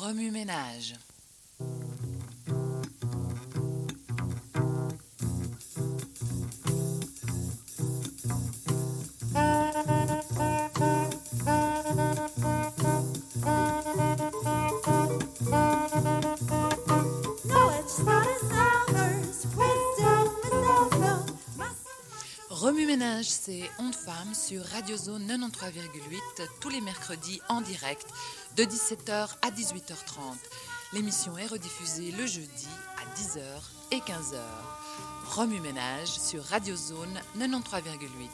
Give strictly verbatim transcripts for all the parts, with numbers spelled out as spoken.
Remue-ménage. Remue-ménage, c'est Ondes Femmes sur Radio Zone quatre-vingt-treize virgule huit tous les mercredis en direct de dix-sept heures à dix-huit heures trente. L'émission est rediffusée le jeudi à dix heures et quinze heures. Remue-ménage sur Radio Zone quatre-vingt-treize virgule huit.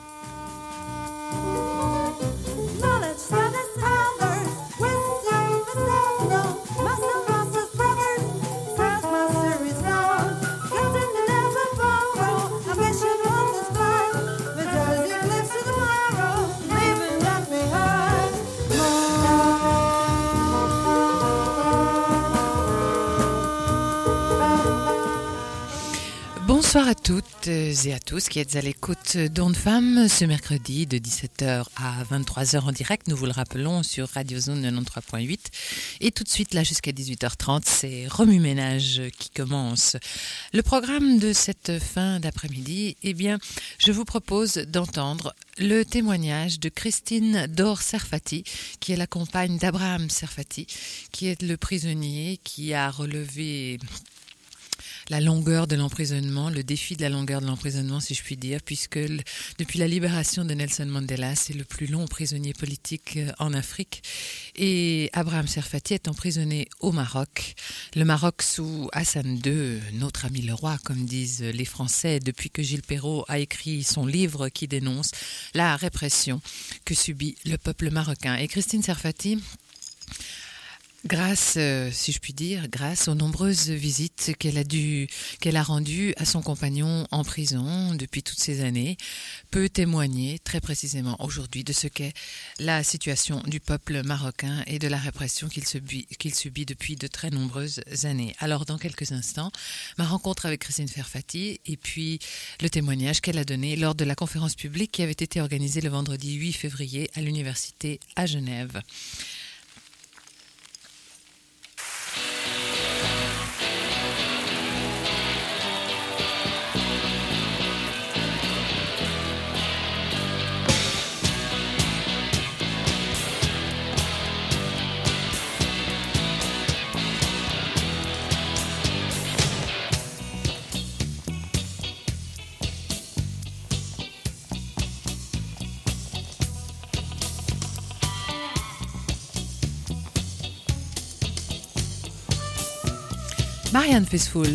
Bonsoir à toutes et à tous qui êtes à l'écoute d'Ondes Femmes ce mercredi de dix-sept heures à vingt-trois heures en direct. Nous vous le rappelons sur Radio Zone quatre-vingt-treize virgule huit. Et tout de suite, là jusqu'à dix-huit heures trente, c'est Remue-ménage qui commence. Le programme de cette fin d'après-midi, eh bien, je vous propose d'entendre le témoignage de Christine Dor Serfati, qui est la compagne d'Abraham Serfati, qui est le prisonnier qui a relevé la longueur de l'emprisonnement, le défi de la longueur de l'emprisonnement, si je puis dire, puisque le, depuis la libération de Nelson Mandela, c'est le plus long prisonnier politique en Afrique. Et Abraham Serfati est emprisonné au Maroc. Le Maroc sous Hassan deux, notre ami le roi, comme disent les Français, depuis que Gilles Perrault a écrit son livre qui dénonce la répression que subit le peuple marocain. Et Christine Serfati, grâce, euh, si je puis dire, grâce aux nombreuses visites qu'elle a dû, qu'elle a rendues à son compagnon en prison depuis toutes ces années, peut témoigner très précisément aujourd'hui de ce qu'est la situation du peuple marocain et de la répression qu'il subit, qu'il subit depuis de très nombreuses années. Alors, dans quelques instants, ma rencontre avec Christine Serfati et puis le témoignage qu'elle a donné lors de la conférence publique qui avait été organisée le vendredi huit février à l'université à Genève. Marianne Faithfull.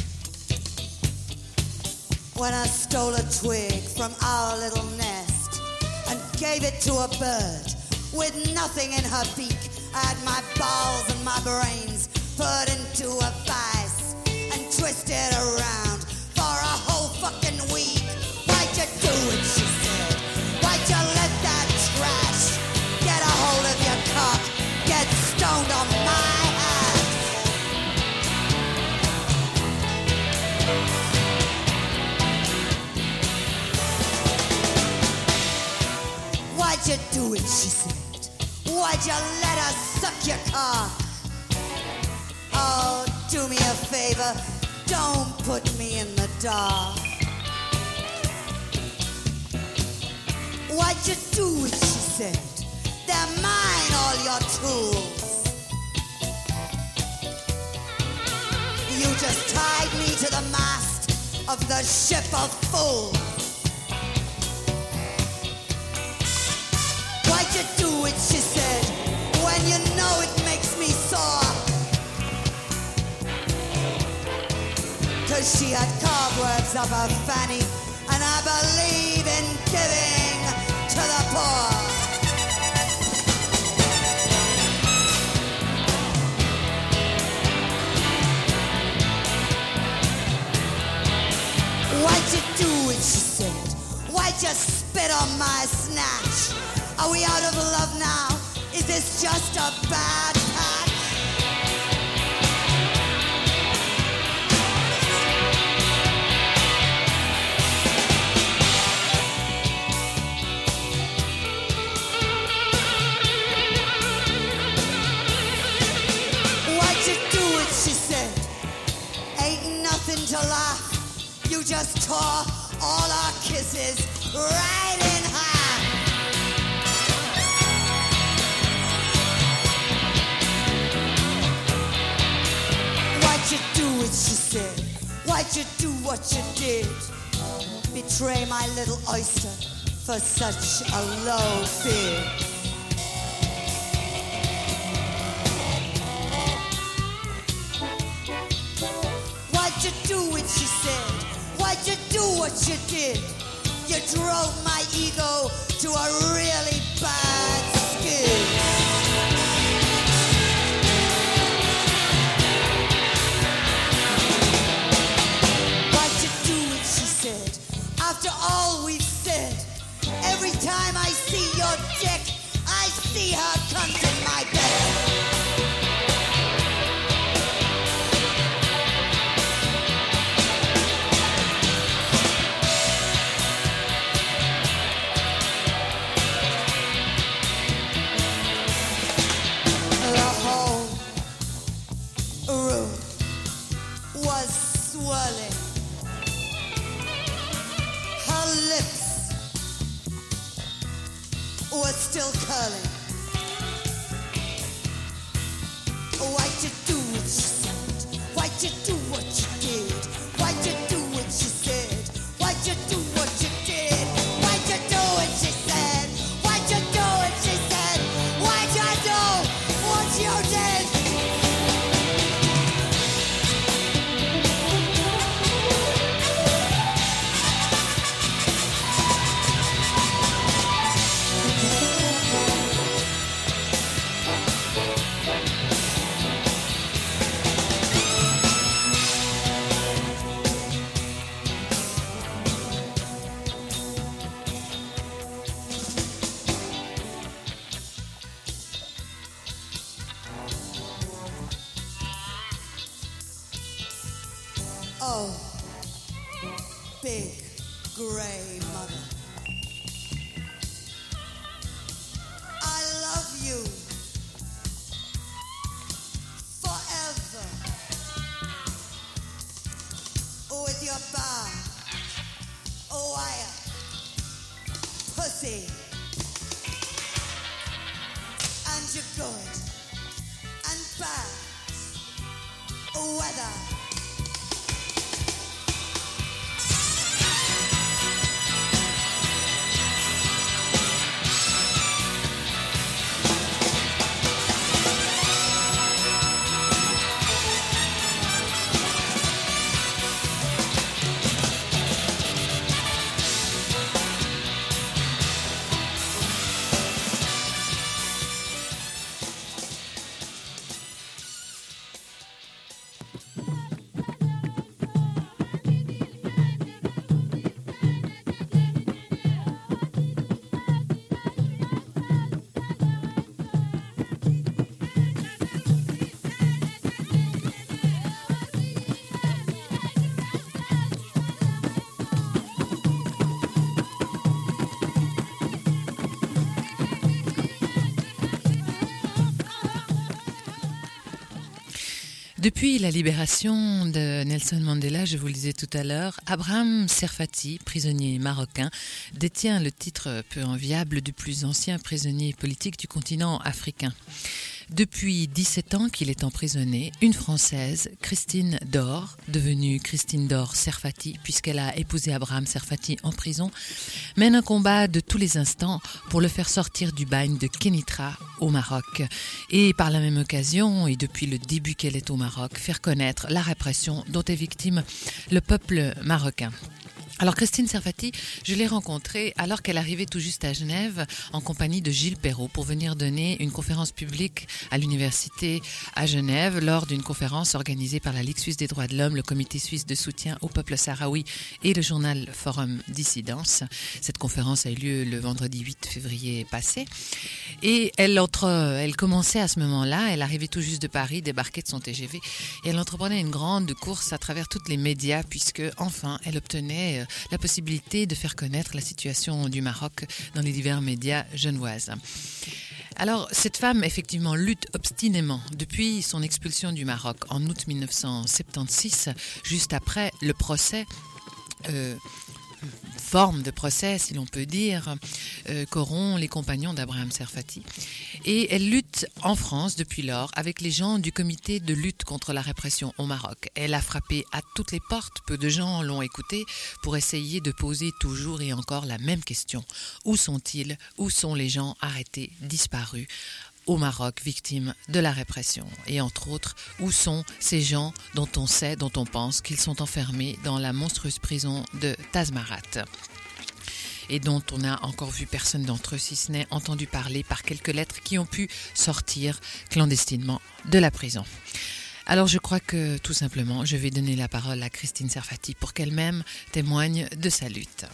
When I stole a twig from our little nest and gave it to a bird with nothing in her beak, I had my balls and my brains put into a vice and twisted around for a whole fucking week. Why'd you do it, she said? Why'd you let that trash get a hold of your cock, get stoned on my ass? Why'd you do it, she said? Why'd you let her suck your cock? Oh, do me a favor, don't put me in the dark. Why'd you do it, she said? They're mine, all your tools. You just tied me to the mast of the ship of fools. Why'd you do it, she said, when you know it makes me sore? Cause she had cobwebs up her fanny, and I believe in giving to the poor. Why'd you do it, she said? Why'd you spit on my snatch? Are we out of love now? Is this just a bad patch? pour all our kisses right in her. Why'd you do it, she said. Why'd you do what you did? Betray my little oyster for such a low bid. Why'd you do it, she said. Why'd you do what you did? You drove my ego to a really bad skid. Why'd you do it, she said. After all we've said, every time I see your dick, I see her cunt in my bed. Still curling. Why'd you do what she said? Why'd you do what you did? Why'd you do what she said? Why'd you do what you did? Why'd you do what she said? Why'd you do what she said? Why'd you do what you did? Oh, big grey mother, I love you forever. With your bar, wire, pussy, and your good and bad weather. Depuis la libération de Nelson Mandela, je vous le disais tout à l'heure, Abraham Serfati, prisonnier marocain, détient le titre peu enviable du plus ancien prisonnier politique du continent africain. Depuis dix-sept ans qu'il est emprisonné, une Française, Christine Dore, devenue Christine Dore Serfati, puisqu'elle a épousé Abraham Serfati en prison, mène un combat de tous les instants pour le faire sortir du bagne de Kénitra au Maroc. Et par la même occasion, et depuis le début qu'elle est au Maroc, faire connaître la répression dont est victime le peuple marocain. Alors Christine Serfati, je l'ai rencontrée alors qu'elle arrivait tout juste à Genève en compagnie de Gilles Perrault pour venir donner une conférence publique à l'université à Genève lors d'une conférence organisée par la Ligue suisse des droits de l'homme, le comité suisse de soutien au peuple sahraoui et le journal Forum Dissidence. Cette conférence a eu lieu le vendredi huit février passé et elle, entre, elle commençait à ce moment-là, elle arrivait tout juste de Paris, débarquait de son T G V et elle entreprenait une grande course à travers tous les médias puisque enfin elle obtenait la possibilité de faire connaître la situation du Maroc dans les divers médias genevoises. Alors, cette femme, effectivement, lutte obstinément depuis son expulsion du Maroc en août dix-neuf cent soixante-seize, juste après le procès euh, forme de procès, si l'on peut dire, euh, qu'auront les compagnons d'Abraham Serfati. Et elle lutte en France depuis lors avec les gens du comité de lutte contre la répression au Maroc. Elle a frappé à toutes les portes, peu de gens l'ont écoutée, pour essayer de poser toujours et encore la même question. Où sont-ils? Où sont les gens arrêtés, disparus au Maroc, victimes de la répression? Et entre autres, où sont ces gens dont on sait, dont on pense qu'ils sont enfermés dans la monstrueuse prison de Tazmarat, et dont on n'a encore vu personne d'entre eux, si ce n'est entendu parler par quelques lettres qui ont pu sortir clandestinement de la prison. Alors je crois que tout simplement, je vais donner la parole à Christine Serfati pour qu'elle-même témoigne de sa lutte.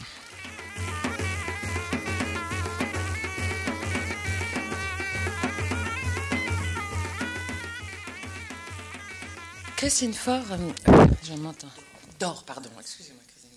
Christine Faure, euh, je m'entends. Dore, pardon, excusez-moi, Christine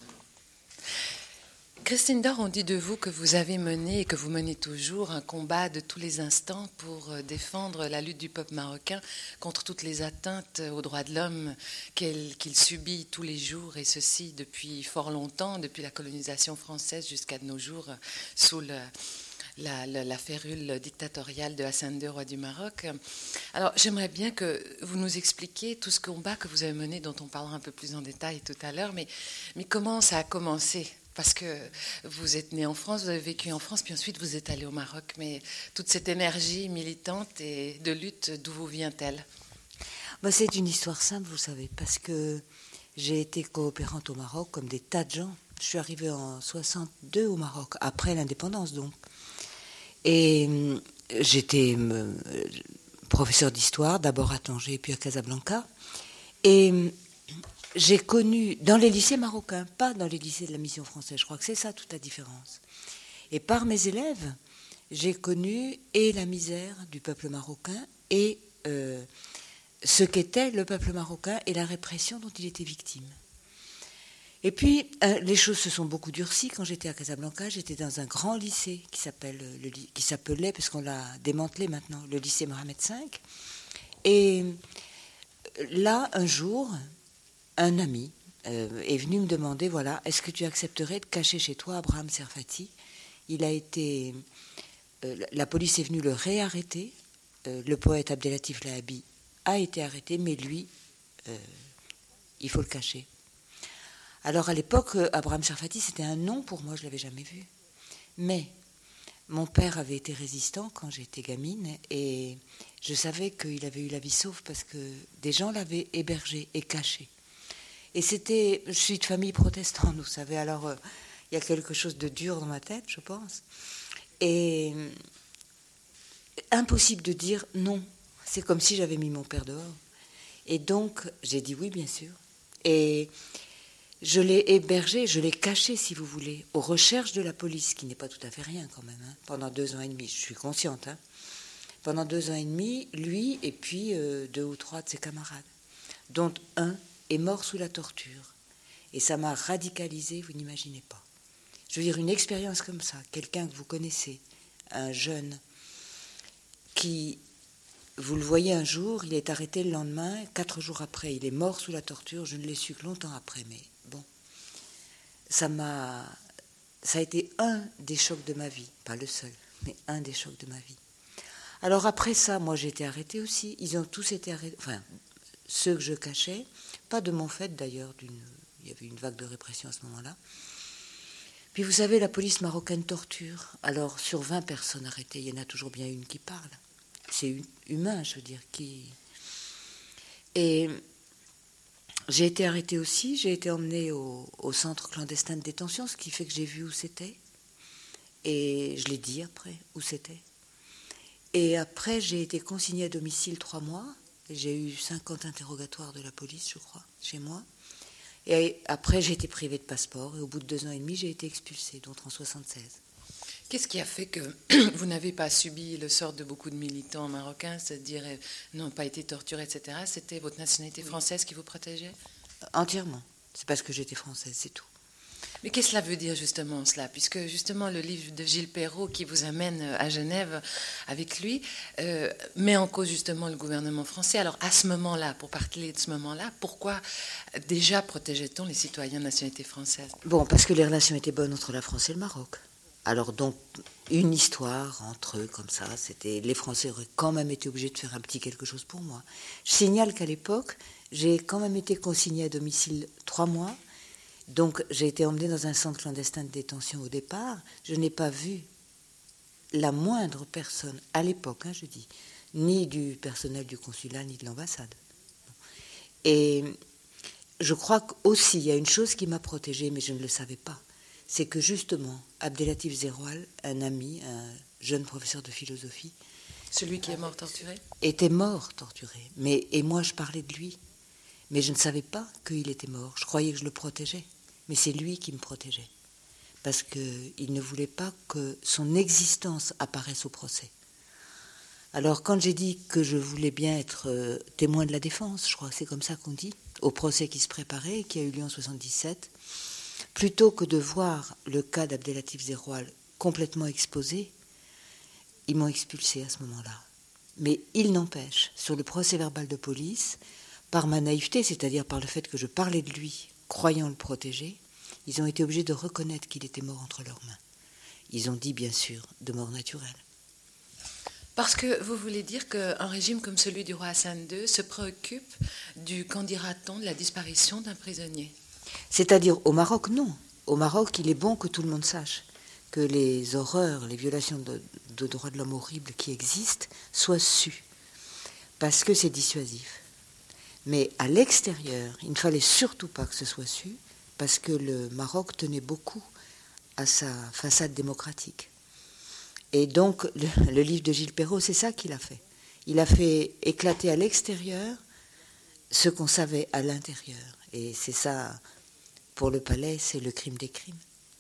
Dore. Christine Dore, on dit de vous que vous avez mené et que vous menez toujours un combat de tous les instants pour défendre la lutte du peuple marocain contre toutes les atteintes aux droits de l'homme qu'il, qu'il subit tous les jours, et ceci depuis fort longtemps, depuis la colonisation française jusqu'à nos jours, sous le... La, la, la férule dictatoriale de Hassan deux, roi du Maroc. Alors, j'aimerais bien que vous nous expliquiez tout ce combat que vous avez mené, dont on parlera un peu plus en détail tout à l'heure, mais, mais comment ça a commencé? Parce que vous êtes né en France, vous avez vécu en France, puis ensuite vous êtes allé au Maroc, mais toute cette énergie militante et de lutte, d'où vous vient-elle? Bah, c'est une histoire simple, vous savez, parce que j'ai été coopérante au Maroc, comme des tas de gens. Je suis arrivée en soixante-deux au Maroc, après l'indépendance donc. Et j'étais euh, professeur d'histoire, d'abord à Tanger, puis à Casablanca. Et j'ai connu, dans les lycées marocains, pas dans les lycées de la mission française, je crois que c'est ça toute la différence. Et par mes élèves, j'ai connu et la misère du peuple marocain et euh, ce qu'était le peuple marocain et la répression dont il était victime. Et puis, euh, les choses se sont beaucoup durcies. Quand j'étais à Casablanca, j'étais dans un grand lycée qui s'appelle le, qui s'appelait, parce qu'on l'a démantelé maintenant, le lycée Mohamed cinq. Et là, un jour, un ami euh, est venu me demander, voilà, est-ce que tu accepterais de cacher chez toi Abraham Serfati? Il a été... Euh, la police est venue le réarrêter. Euh, le poète Abdelatif Lahabi a été arrêté, mais lui, euh, il faut le cacher. Alors à l'époque, Abraham Serfati, c'était un nom pour moi, je ne l'avais jamais vu. Mais mon père avait été résistant quand j'étais gamine et je savais qu'il avait eu la vie sauve parce que des gens l'avaient hébergé et caché. Et c'était, je suis de famille protestante, vous savez, alors euh, il y a quelque chose de dur dans ma tête, je pense. Et euh, impossible de dire non, c'est comme si j'avais mis mon père dehors. Et donc, j'ai dit oui, bien sûr. Et... je l'ai hébergé, je l'ai caché, si vous voulez, aux recherches de la police, qui n'est pas tout à fait rien quand même, hein, pendant deux ans et demi, je suis consciente. Hein, pendant deux ans et demi, lui et puis euh, deux ou trois de ses camarades, dont un est mort sous la torture. Et ça m'a radicalisée, vous n'imaginez pas. Je veux dire, une expérience comme ça, quelqu'un que vous connaissez, un jeune, qui, vous le voyez un jour, il est arrêté le lendemain, quatre jours après, il est mort sous la torture, je ne l'ai su que longtemps après, mais... bon, ça m'a, ça a été un des chocs de ma vie, pas le seul, mais un des chocs de ma vie. Alors après ça, moi j'ai été arrêtée aussi, ils ont tous été arrêtés, enfin, ceux que je cachais, pas de mon fait d'ailleurs, d'une, il y avait une vague de répression à ce moment-là. Puis vous savez, la police marocaine torture, alors sur vingt personnes arrêtées, il y en a toujours bien une qui parle. C'est humain, je veux dire, qui... Et... j'ai été arrêtée aussi, j'ai été emmenée au, au centre clandestin de détention, ce qui fait que j'ai vu où c'était. Et je l'ai dit après, où c'était. Et après, j'ai été consignée à domicile trois mois. J'ai eu cinquante interrogatoires de la police, je crois, chez moi. Et après, j'ai été privée de passeport. Et au bout de deux ans et demi, j'ai été expulsée, donc en soixante-seize. Qu'est-ce qui a fait que vous n'avez pas subi le sort de beaucoup de militants marocains, c'est-à-dire n'ont pas été torturés, et cetera. C'était votre nationalité française qui vous protégeait? Entièrement. C'est parce que j'étais française, c'est tout. Mais qu'est-ce que cela veut dire justement cela? Puisque justement le livre de Gilles Perrault qui vous amène à Genève avec lui euh, met en cause justement le gouvernement français. Alors à ce moment-là, pour parler de ce moment-là, pourquoi déjà protégeait-on les citoyens de nationalité française? Bon, parce que les relations étaient bonnes entre la France et le Maroc. Alors donc, une histoire entre eux comme ça, c'était les Français auraient quand même été obligés de faire un petit quelque chose pour moi. Je signale qu'à l'époque, j'ai quand même été consignée à domicile trois mois. Donc j'ai été emmenée dans un centre clandestin de détention au départ. Je n'ai pas vu la moindre personne, à l'époque, hein, je dis, ni du personnel du consulat, ni de l'ambassade. Et je crois qu'aussi, il y a une chose qui m'a protégée, mais je ne le savais pas. C'est que justement, Abdelatif Zeroual, un ami, un jeune professeur de philosophie... Celui qui est mort torturé? Était mort torturé. Mais, et moi, je parlais de lui. Mais je ne savais pas qu'il était mort. Je croyais que je le protégeais. Mais c'est lui qui me protégeait. Parce qu'il ne voulait pas que son existence apparaisse au procès. Alors, quand j'ai dit que je voulais bien être euh, témoin de la défense, je crois que c'est comme ça qu'on dit, au procès qui se préparait, qui a eu lieu en soixante-dix-sept, plutôt que de voir le cas d'Abdelatif Zeroual complètement exposé, ils m'ont expulsé à ce moment-là. Mais il n'empêche, sur le procès-verbal de police, par ma naïveté, c'est-à-dire par le fait que je parlais de lui, croyant le protéger, ils ont été obligés de reconnaître qu'il était mort entre leurs mains. Ils ont dit, bien sûr, de mort naturelle. Parce que vous voulez dire qu'un régime comme celui du roi Hassan deux se préoccupe du, qu'en dira-t-on, de la disparition d'un prisonnier? C'est-à-dire, au Maroc, non. Au Maroc, il est bon que tout le monde sache que les horreurs, les violations de, de droits de l'homme horribles qui existent soient sues. Parce que c'est dissuasif. Mais à l'extérieur, il ne fallait surtout pas que ce soit su, parce que le Maroc tenait beaucoup à sa façade démocratique. Et donc, le, le livre de Gilles Perrault, c'est ça qu'il a fait. Il a fait éclater à l'extérieur ce qu'on savait à l'intérieur. Et c'est ça, pour le palais, c'est le crime des crimes.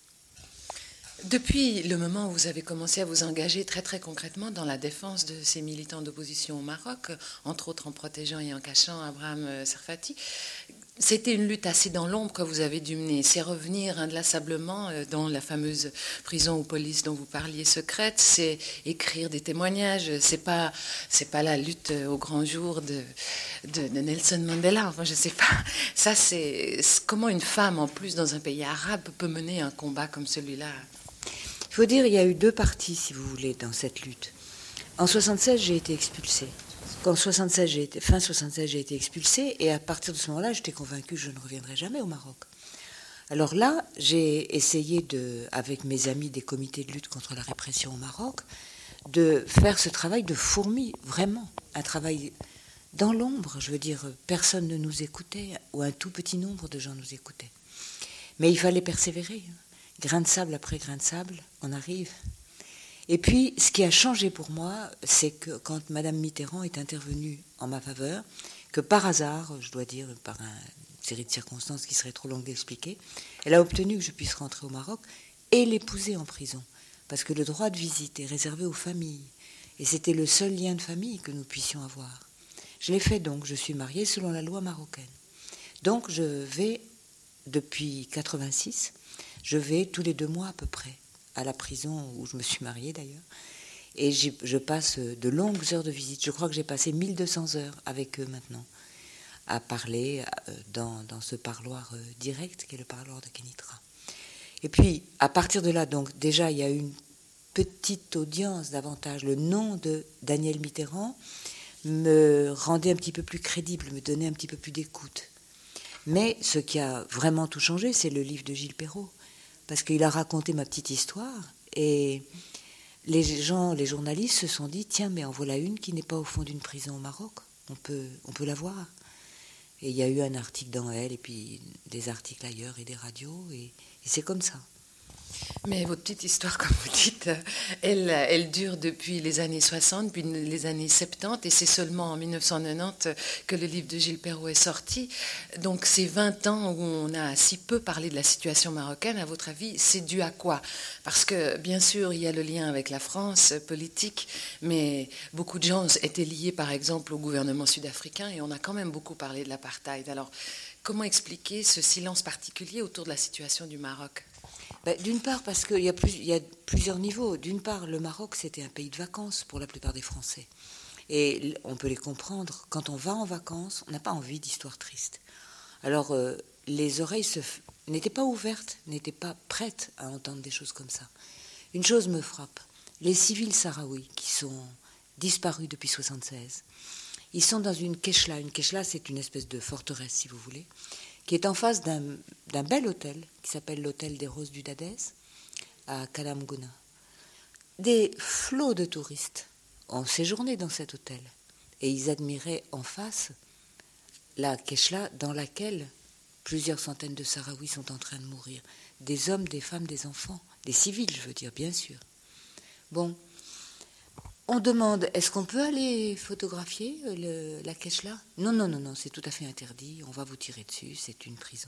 Depuis le moment où vous avez commencé à vous engager très très concrètement dans la défense de ces militants d'opposition au Maroc, entre autres en protégeant et en cachant Abraham Serfati, c'était une lutte assez dans l'ombre que vous avez dû mener. C'est revenir inlassablement dans la fameuse prison ou police dont vous parliez secrète, c'est écrire des témoignages, c'est pas, c'est pas la lutte au grand jour de, de, de Nelson Mandela, enfin je sais pas. Ça c'est, comment une femme en plus dans un pays arabe peut mener un combat comme celui-là? Il faut dire, il y a eu deux parties, si vous voulez, dans cette lutte. En soixante-seize, j'ai été expulsée. En soixante-seize, j'ai été, fin soixante-seize, j'ai été expulsée, et à partir de ce moment-là, j'étais convaincue que je ne reviendrai jamais au Maroc. Alors là, j'ai essayé, de, avec mes amis des comités de lutte contre la répression au Maroc, de faire ce travail de fourmi, vraiment, un travail dans l'ombre. Je veux dire, personne ne nous écoutait, ou un tout petit nombre de gens nous écoutaient. Mais il fallait persévérer. Grain de sable après grain de sable, on arrive. Et puis, ce qui a changé pour moi, c'est que quand Madame Mitterrand est intervenue en ma faveur, que par hasard, je dois dire, par un, une série de circonstances qui seraient trop longues d'expliquer, elle a obtenu que je puisse rentrer au Maroc et l'épouser en prison. Parce que le droit de visite est réservé aux familles. Et c'était le seul lien de famille que nous puissions avoir. Je l'ai fait donc, je suis mariée selon la loi marocaine. Donc, je vais, depuis quatre-vingt-six, je vais tous les deux mois à peu près à la prison où je me suis mariée d'ailleurs. Et je passe de longues heures de visite. Je crois que j'ai passé mille deux cents heures avec eux maintenant, à parler dans, dans ce parloir direct qui est le parloir de Kénitra. Et puis, à partir de là, donc déjà, il y a eu une petite audience davantage. Le nom de Daniel Mitterrand me rendait un petit peu plus crédible, me donnait un petit peu plus d'écoute. Mais ce qui a vraiment tout changé, c'est le livre de Gilles Perrault. Parce qu'il a raconté ma petite histoire et les gens, les journalistes se sont dit, tiens, mais en voilà une qui n'est pas au fond d'une prison au Maroc, on peut, on peut la voir. Et il y a eu un article dans Elle et puis des articles ailleurs et des radios et, et c'est comme ça. Mais votre petite histoire, comme vous dites, elle, elle dure depuis les années soixante, puis les années soixante-dix, et c'est seulement en mille neuf cent quatre-vingt-dix que le livre de Gilles Perrault est sorti. Donc ces vingt ans où on a si peu parlé de la situation marocaine, à votre avis, c'est dû à quoi? Parce que, bien sûr, il y a le lien avec la France politique, mais beaucoup de gens étaient liés, par exemple, au gouvernement sud-africain, et on a quand même beaucoup parlé de l'apartheid. Alors, comment expliquer ce silence particulier autour de la situation du Maroc? Ben, d'une part, parce qu'il y a, plus, il y a plusieurs niveaux. D'une part, le Maroc, c'était un pays de vacances pour la plupart des Français. Et on peut les comprendre. Quand on va en vacances, on n'a pas envie d'histoires tristes. Alors, euh, les oreilles se f... n'étaient pas ouvertes, n'étaient pas prêtes à entendre des choses comme ça. Une chose me frappe. Les civils sahraouis qui sont disparus depuis soixante-seize, ils sont dans une keshla. Une keshla, c'est une espèce de forteresse, si vous voulez, qui est en face d'un, d'un bel hôtel qui s'appelle l'hôtel des Roses du Dadès, à Kalamgouna. Des flots de touristes ont séjourné dans cet hôtel et ils admiraient en face la keshla dans laquelle plusieurs centaines de Sahraouis sont en train de mourir. Des hommes, des femmes, des enfants, des civils, je veux dire, bien sûr. Bon, on demande, est-ce qu'on peut aller photographier le, la keshla ? Non, non, non, non, c'est tout à fait interdit, on va vous tirer dessus, c'est une prison.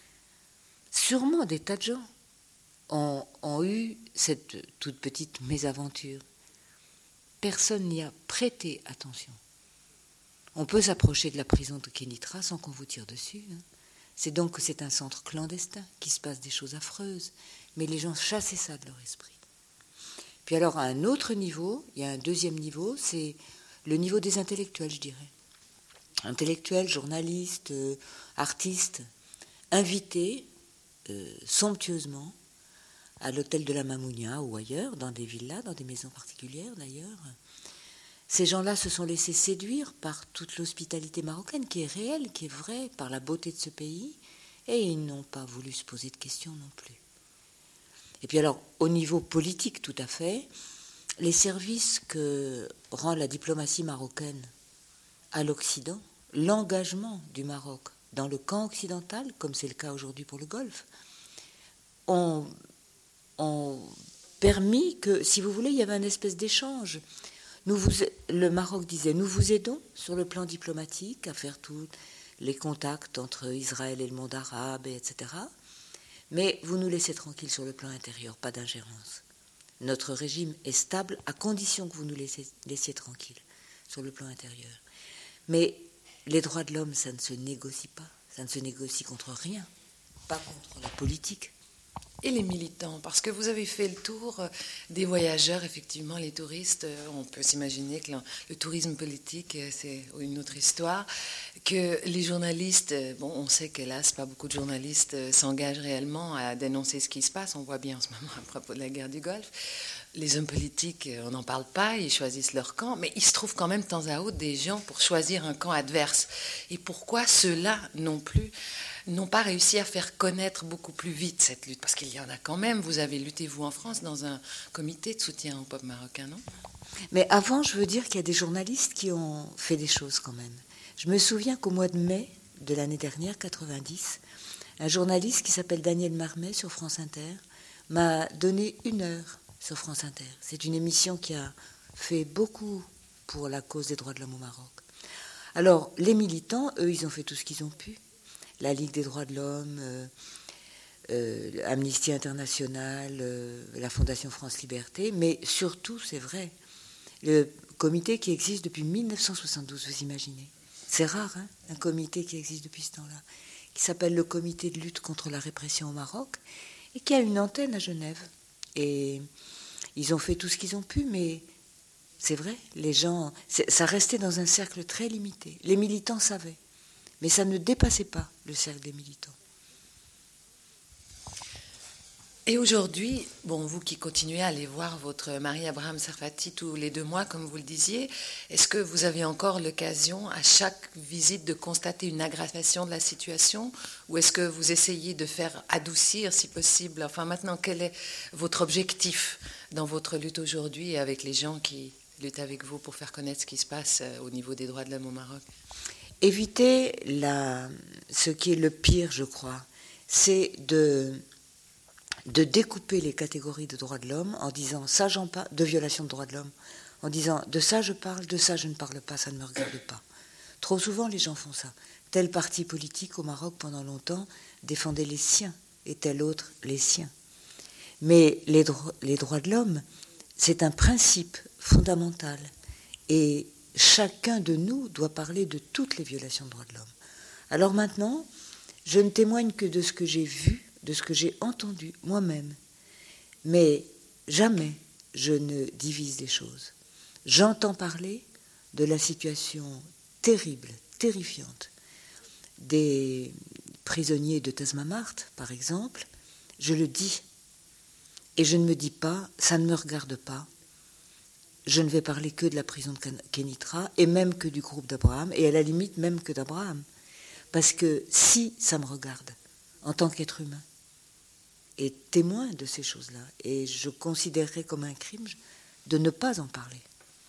Sûrement des tas de gens ont, ont eu cette toute petite mésaventure. Personne n'y a prêté attention. On peut s'approcher de la prison de Kénitra sans qu'on vous tire dessus. Hein. C'est donc que c'est un centre clandestin, qu'il se passe des choses affreuses, mais les gens chassaient ça de leur esprit. Puis alors, à un autre niveau, il y a un deuxième niveau, c'est le niveau des intellectuels, je dirais. Intellectuels, journalistes, euh, artistes, invités euh, somptueusement à l'hôtel de la Mamounia ou ailleurs, dans des villas, dans des maisons particulières d'ailleurs. Ces gens-là se sont laissés séduire par toute l'hospitalité marocaine, qui est réelle, qui est vraie, par la beauté de ce pays, et ils n'ont pas voulu se poser de questions non plus. Et puis alors, au niveau politique tout à fait, les services que rend la diplomatie marocaine à l'Occident, l'engagement du Maroc dans le camp occidental, comme c'est le cas aujourd'hui pour le Golfe, ont, ont permis que, si vous voulez, il y avait une espèce d'échange. Nous vous, le Maroc disait, nous vous aidons sur le plan diplomatique à faire tous les contacts entre Israël et le monde arabe, et cetera. Mais vous nous laissez tranquilles sur le plan intérieur, pas d'ingérence. Notre régime est stable à condition que vous nous laissiez, laissiez tranquilles sur le plan intérieur. Mais les droits de l'homme, ça ne se négocie pas. Ça ne se négocie contre rien, pas contre la politique. Et les militants, parce que vous avez fait le tour des voyageurs, effectivement, les touristes, on peut s'imaginer que le, le tourisme politique, c'est une autre histoire, que les journalistes, bon, on sait qu'hélas, pas beaucoup de journalistes s'engagent réellement à dénoncer ce qui se passe, on voit bien en ce moment à propos de la guerre du Golfe. Les hommes politiques, on n'en parle pas, ils choisissent leur camp, mais il se trouve quand même de temps à autre des gens pour choisir un camp adverse. Et pourquoi ceux-là non plus n'ont pas réussi à faire connaître beaucoup plus vite cette lutte? Parce qu'il y en a quand même. Vous avez lutté, vous, en France, dans un comité de soutien au peuple marocain, non? Mais avant, je veux dire qu'il y a des journalistes qui ont fait des choses quand même. Je me souviens qu'au mois de mai de l'année dernière, quatre-vingt-dix, un journaliste qui s'appelle Daniel Marmet sur France Inter m'a donné une heure sur France Inter. C'est une émission qui a fait beaucoup pour la cause des droits de l'homme au Maroc. Alors, les militants, eux, ils ont fait tout ce qu'ils ont pu. La Ligue des droits de l'homme, euh, euh, Amnesty International, euh, la Fondation France Liberté, mais surtout, c'est vrai, le comité qui existe depuis mille neuf cent soixante-douze, vous imaginez. C'est rare, hein, un comité qui existe depuis ce temps-là, qui s'appelle le Comité de lutte contre la répression au Maroc, et qui a une antenne à Genève. Et ils ont fait tout ce qu'ils ont pu, mais c'est vrai, les gens, ça restait dans un cercle très limité. Les militants savaient. Mais ça ne dépassait pas le cercle des militants. Et aujourd'hui, bon, vous qui continuez à aller voir votre mari Abraham Serfati tous les deux mois, comme vous le disiez, est-ce que vous avez encore l'occasion à chaque visite de constater une aggravation de la situation, ou est-ce que vous essayez de faire adoucir si possible? Enfin, maintenant, quel est votre objectif dans votre lutte aujourd'hui avec les gens qui luttent avec vous pour faire connaître ce qui se passe au niveau des droits de l'homme au Maroc? Éviter la, ce qui est le pire, je crois, c'est de, de découper les catégories de droits de l'homme en disant ça j'en parle, de violation de droits de l'homme, en disant de ça je parle, de ça je ne parle pas, ça ne me regarde pas. Trop souvent les gens font ça. Tel parti politique au Maroc pendant longtemps défendait les siens et tel autre les siens. Mais les, dro- les droits de l'homme, c'est un principe fondamental et chacun de nous doit parler de toutes les violations de droits de l'homme. Alors maintenant, je ne témoigne que de ce que j'ai vu, de ce que j'ai entendu moi-même. Mais jamais je ne divise les choses. J'entends parler de la situation terrible, terrifiante des prisonniers de Tazmamart, par exemple. Je le dis. Et je ne me dis pas, ça ne me regarde pas. Je ne vais parler que de la prison de Kénitra, et même que du groupe d'Abraham, et à la limite même que d'Abraham. Parce que si ça me regarde, en tant qu'être humain, et témoin de ces choses-là, et je considérerais comme un crime de ne pas en parler.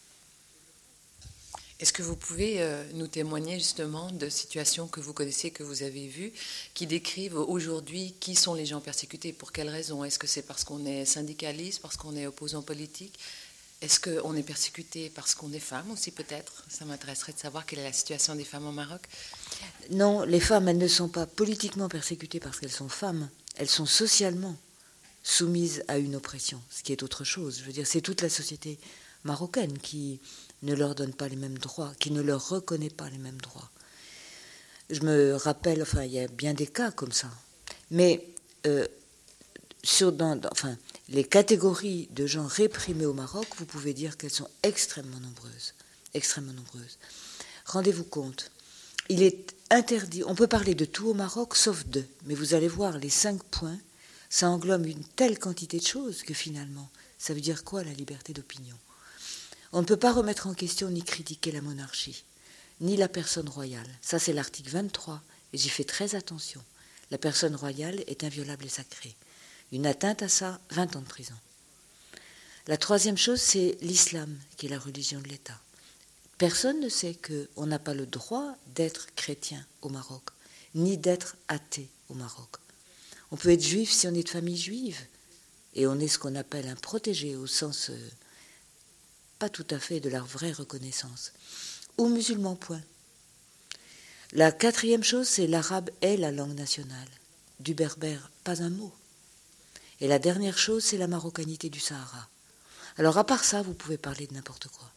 Est-ce que vous pouvez euh, nous témoigner justement de situations que vous connaissez, que vous avez vues, qui décrivent aujourd'hui qui sont les gens persécutés, pour quelles raisons? Est-ce que c'est parce qu'on est syndicaliste, parce qu'on est opposant politique? Est-ce qu'on est persécuté parce qu'on est femme aussi peut-être? Ça m'intéresserait de savoir quelle est la situation des femmes au Maroc. Non, les femmes, elles ne sont pas politiquement persécutées parce qu'elles sont femmes. Elles sont socialement soumises à une oppression, ce qui est autre chose. Je veux dire, c'est toute la société marocaine qui ne leur donne pas les mêmes droits, qui ne leur reconnaît pas les mêmes droits. Je me rappelle, enfin, il y a bien des cas comme ça. Mais euh, sur, dans, dans, enfin, les catégories de gens réprimés au Maroc, vous pouvez dire qu'elles sont extrêmement nombreuses. Extrêmement nombreuses. Rendez-vous compte, il est interdit, on peut parler de tout au Maroc, sauf deux. Mais vous allez voir, les cinq points, ça englobe une telle quantité de choses que finalement, ça veut dire quoi la liberté d'opinion? On ne peut pas remettre en question ni critiquer la monarchie, ni la personne royale. Ça, c'est l'article vingt-trois, et j'y fais très attention. La personne royale est inviolable et sacrée. Une atteinte à ça, vingt ans de prison. La troisième chose, c'est l'islam, qui est la religion de l'État. Personne ne sait qu'on n'a pas le droit d'être chrétien au Maroc, ni d'être athée au Maroc. On peut être juif si on est de famille juive, et on est ce qu'on appelle un protégé, au sens... Euh, pas tout à fait de leur vraie reconnaissance, ou musulmans, point. La quatrième chose, c'est l'arabe est la langue nationale. Du berbère, pas un mot. Et la dernière chose, c'est la marocanité du Sahara. Alors, à part ça, vous pouvez parler de n'importe quoi.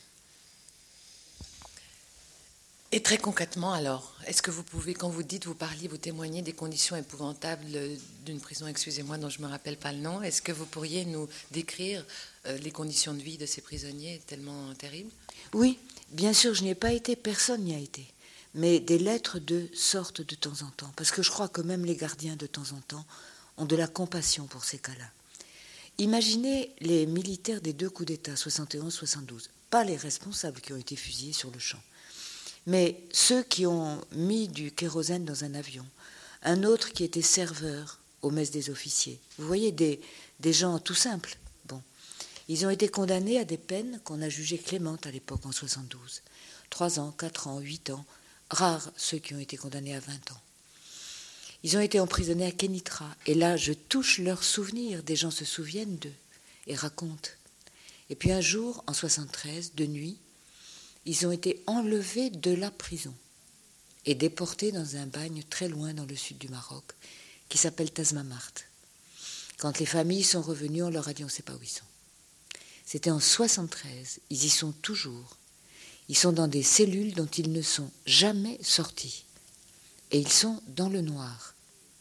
Et très concrètement, alors, est-ce que vous pouvez, quand vous dites, vous parliez, vous témoignez des conditions épouvantables d'une prison, excusez-moi, dont je ne me rappelle pas le nom, est-ce que vous pourriez nous décrire euh, les conditions de vie de ces prisonniers tellement terribles? Oui, bien sûr, je n'y ai pas été, personne n'y a été. Mais des lettres de sortent de temps en temps, parce que je crois que même les gardiens, de temps en temps, ont de la compassion pour ces cas-là. Imaginez les militaires des deux coups d'État, soixante et onze soixante-douze, pas les responsables qui ont été fusillés sur le champ. Mais ceux qui ont mis du kérosène dans un avion, un autre qui était serveur aux messes des officiers. Vous voyez, des, des gens tout simples. Bon, ils ont été condamnés à des peines qu'on a jugées clémentes à l'époque en soixante-douze. Trois ans, quatre ans, huit ans. Rares ceux qui ont été condamnés à vingt ans. Ils ont été emprisonnés à Kénitra. Et là, je touche leurs souvenirs. Des gens se souviennent d'eux et racontent. Et puis un jour, en soixante-treize, de nuit, ils ont été enlevés de la prison et déportés dans un bagne très loin dans le sud du Maroc, qui s'appelle Tazmamart. Quand les familles sont revenues, on leur a dit on ne sait pas où ils sont. C'était en soixante-treize, ils y sont toujours. Ils sont dans des cellules dont ils ne sont jamais sortis. Et ils sont dans le noir.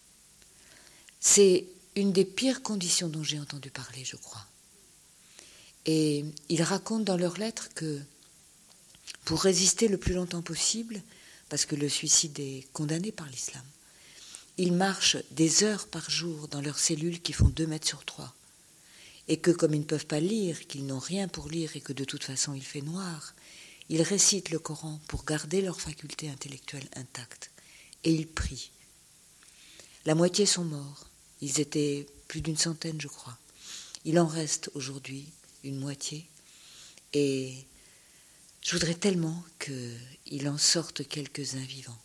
C'est une des pires conditions dont j'ai entendu parler, je crois. Et ils racontent dans leurs lettres que pour résister le plus longtemps possible, parce que le suicide est condamné par l'islam, ils marchent des heures par jour dans leurs cellules qui font deux mètres sur trois. Et que comme ils ne peuvent pas lire, qu'ils n'ont rien pour lire et que de toute façon il fait noir, ils récitent le Coran pour garder leur faculté intellectuelle intacte. Et ils prient. La moitié sont morts. Ils étaient plus d'une centaine, je crois. Il en reste aujourd'hui une moitié. Et je voudrais tellement qu'il en sorte quelques-uns vivants.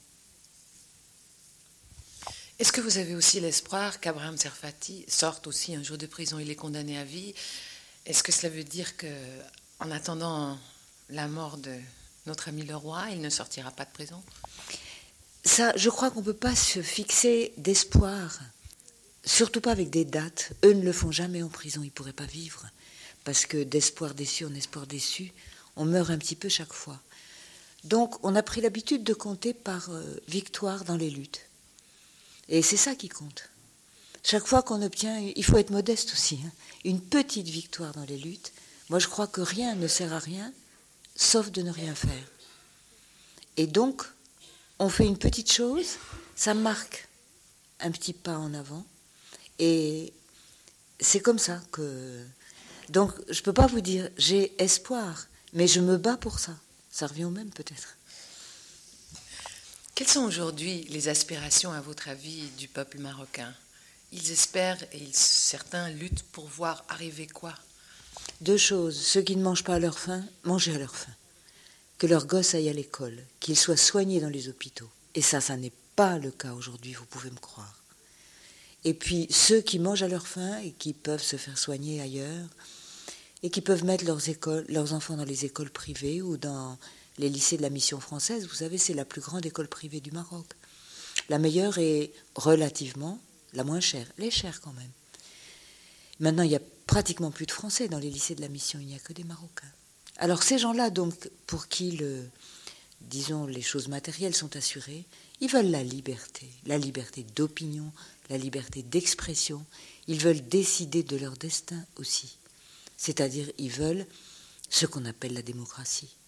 Est-ce que vous avez aussi l'espoir qu'Abraham Serfati sorte aussi un jour de prison? Il est condamné à vie. Est-ce que cela veut dire qu'en attendant la mort de notre ami le roi, il ne sortira pas de prison? Ça, je crois qu'on ne peut pas se fixer d'espoir, surtout pas avec des dates. Eux ne le font jamais en prison, ils ne pourraient pas vivre. Parce que d'espoir déçu en espoir déçu, on meurt un petit peu chaque fois. Donc, on a pris l'habitude de compter par euh, victoire dans les luttes. Et c'est ça qui compte. chaque fois qu'on obtient, il faut être modeste aussi, hein, une petite victoire dans les luttes, moi je crois que rien ne sert à rien, sauf de ne rien faire. Et donc, on fait une petite chose, ça marque un petit pas en avant, et c'est comme ça que... Donc, je ne peux pas vous dire, j'ai espoir, mais je me bats pour ça. Ça revient au même, peut-être. Quelles sont aujourd'hui les aspirations, à votre avis, du peuple marocain ? Ils espèrent, et ils, certains luttent pour voir arriver quoi ? Deux choses. Ceux qui ne mangent pas à leur faim, mangez à leur faim. Que leurs gosses aillent à l'école, qu'ils soient soignés dans les hôpitaux. Et ça, ça n'est pas le cas aujourd'hui, vous pouvez me croire. Et puis, ceux qui mangent à leur faim et qui peuvent se faire soigner ailleurs, et qui peuvent mettre leurs, écoles, leurs enfants dans les écoles privées ou dans les lycées de la Mission française. Vous savez, c'est la plus grande école privée du Maroc. La meilleure est relativement la moins chère. Elle est chère quand même. Maintenant, il n'y a pratiquement plus de Français dans les lycées de la Mission. Il n'y a que des Marocains. Alors ces gens-là, donc, pour qui, le, disons, les choses matérielles sont assurées, ils veulent la liberté. La liberté d'opinion, la liberté d'expression. Ils veulent décider de leur destin aussi. C'est-à-dire, ils veulent ce qu'on appelle la démocratie.